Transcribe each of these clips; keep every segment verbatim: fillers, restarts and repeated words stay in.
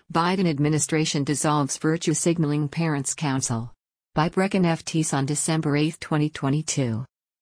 Biden administration dissolves Virtue Signaling Parents Council. By Brecken F. Teese on December eighth, twenty twenty-two.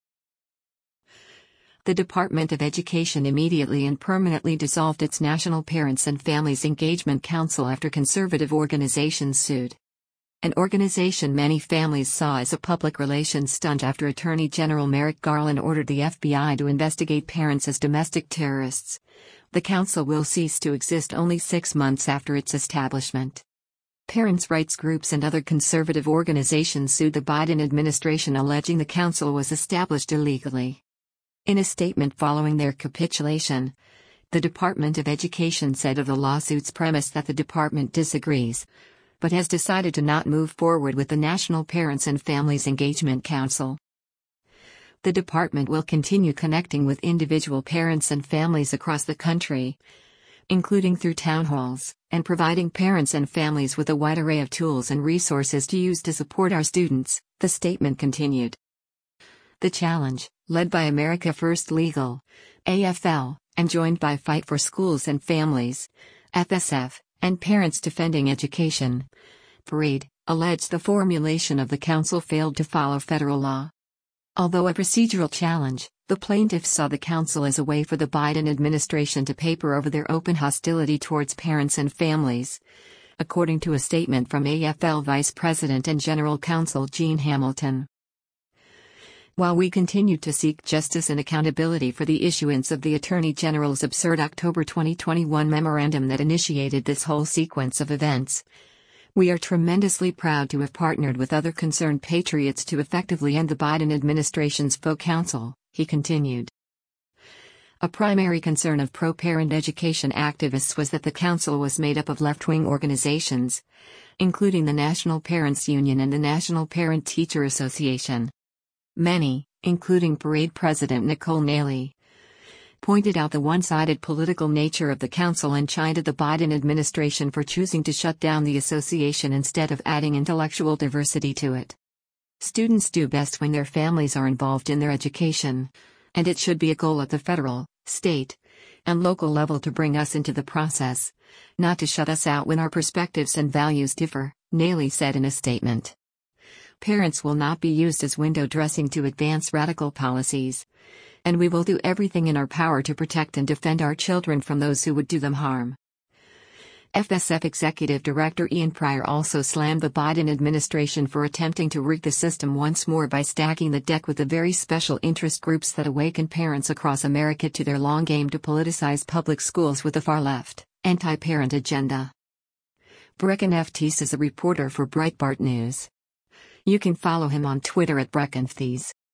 The Department of Education immediately and permanently dissolved its National Parents and Families Engagement Council after conservative organizations sued. An organization many families saw as a public relations stunt after Attorney General Merrick Garland ordered the F B I to investigate parents as domestic terrorists. The council will cease to exist only six months after its establishment. Parents' rights groups and other conservative organizations sued the Biden administration alleging the council was established illegally. In a statement following their capitulation, the Department of Education said of the lawsuit's premise that the department disagrees, but has decided to not move forward with the National Parents and Families Engagement Council. The department will continue connecting with individual parents and families across the country, including through town halls, and providing parents and families with a wide array of tools and resources to use to support our students, the statement continued. The challenge, led by America First Legal, A F L, and joined by Fight for Schools and Families, F S F, and Parents Defending Education, Parade, alleged the formulation of the council failed to follow federal law. Although a procedural challenge, the plaintiffs saw the council as a way for the Biden administration to paper over their open hostility towards parents and families, according to a statement from A F L Vice President and General Counsel Gene Hamilton. While we continue to seek justice and accountability for the issuance of the Attorney General's absurd October twenty twenty-one memorandum that initiated this whole sequence of events, we are tremendously proud to have partnered with other concerned patriots to effectively end the Biden administration's faux council, he continued. A primary concern of pro-parent education activists was that the council was made up of left-wing organizations, including the National Parents Union and the National Parent-Teacher Association. Many, including Parade President Nicole Nailey, pointed out the one-sided political nature of the council and chided the Biden administration for choosing to shut down the association instead of adding intellectual diversity to it. Students do best when their families are involved in their education, and it should be a goal at the federal, state, and local level to bring us into the process, not to shut us out when our perspectives and values differ, Nailey said in a statement. Parents will not be used as window dressing to advance radical policies, and we will do everything in our power to protect and defend our children from those who would do them harm. F S F Executive Director Ian Pryor also slammed the Biden administration for attempting to rig the system once more by stacking the deck with the very special interest groups that awaken parents across America to their long game to politicize public schools with a far-left, anti-parent agenda. Brecken F. Teese is a reporter for Breitbart News. You can follow him on Twitter at Brecken F. Teese.